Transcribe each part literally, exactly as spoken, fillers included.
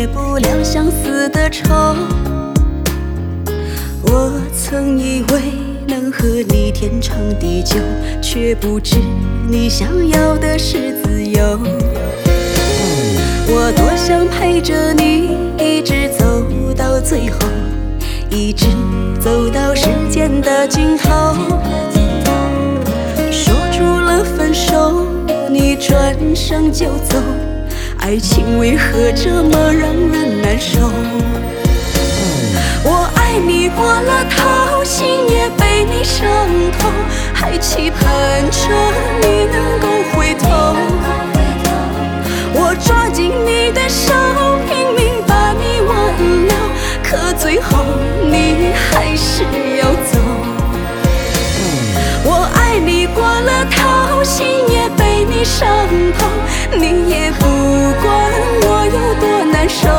不了相思的愁。我曾以为能和你天长地久，却不知你想要的是自由。我多想陪着你一直走到最后，一直走到时间的尽头。说出了分手，你转身就走，爱情为何这么让人难受？我爱你过了头，心也被你伤透，还期盼着你能够回头。我抓紧你的手，拼命把你挽留，可最后你还是要走。我爱你过了头，心也被你伤透，你也不管我有多难受。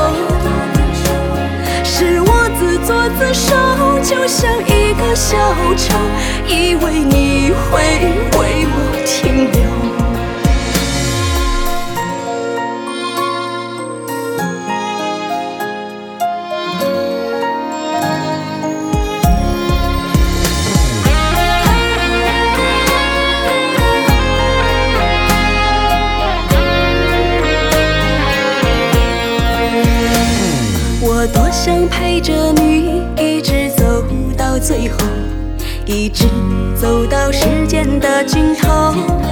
是我自作自受，就像一个小丑，以为你会为我停留。我多想陪着你一直走到最后，一直走到时间的尽头。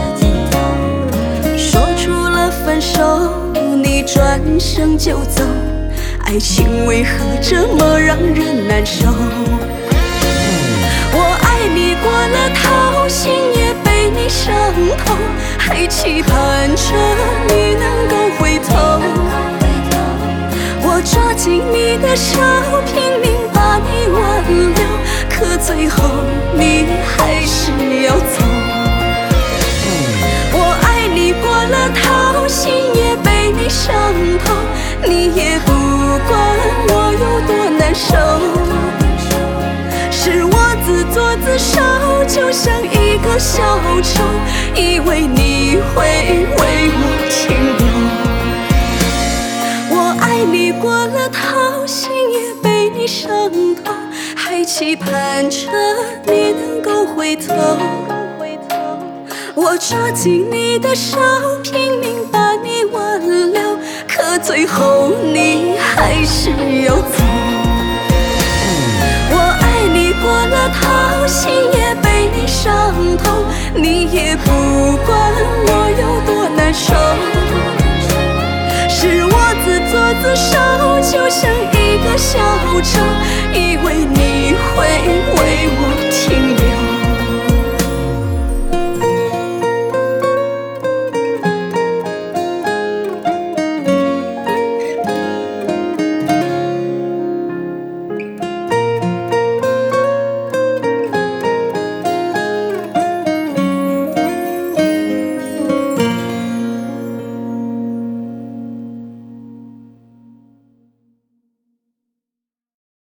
说出了分手，你转身就走，爱情为何这么让人难受？我爱你过了头，心也被你伤透，还期盼着你能够回头。我抓紧你的手，拼命把你挽留，可最后你还是要走。我爱你过了头，心也被你伤透，你也不管我有多难受。是我自作自受，就像一个小丑，以为你会为我停留。爱你过了头，心也被你伤透，还期盼着你能够回头。我抓紧你的手，拼命把你挽留，可最后你还是要走。我爱你过了头，心也被你伤透，你也不管我有多难受。是我自作自受，就像一个小丑。